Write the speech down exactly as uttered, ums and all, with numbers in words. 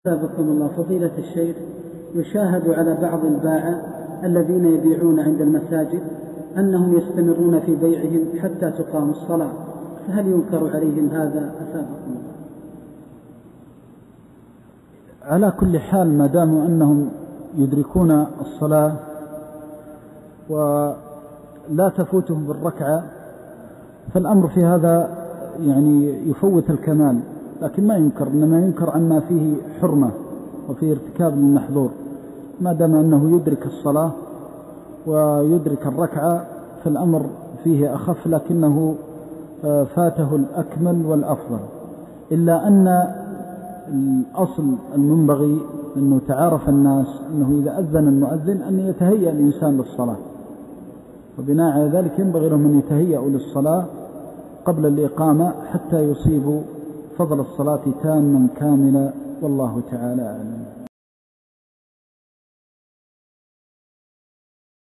أثابكم الله فضيلة الشيخ، يشاهد على بعض الباعة الذين يبيعون عند المساجد أنهم يستمرون في بيعهم حتى تقام الصلاة، فهل ينكر عليهم هذا أثابكم الله؟ على كل حال ما داموا أنهم يدركون الصلاة ولا تفوتهم بالركعة فالأمر في هذا يعني يفوت الكمال، لكن ما ينكر، إنما ينكر عما فيه حرمة وفيه ارتكاب للمحظور. ما دام أنه يدرك الصلاة ويدرك الركعة فالأمر فيه أخف، لكنه فاته الأكمل والأفضل، إلا أن الأصل المنبغي أنه تعارف الناس أنه إذا أذن المؤذن أن يتهيأ الإنسان للصلاة، وبناء على ذلك ينبغي لهم أن يتهيأوا للصلاة قبل الإقامة حتى يصيبوا فضل الصلاة تاما كاملا، والله تعالى أعلم.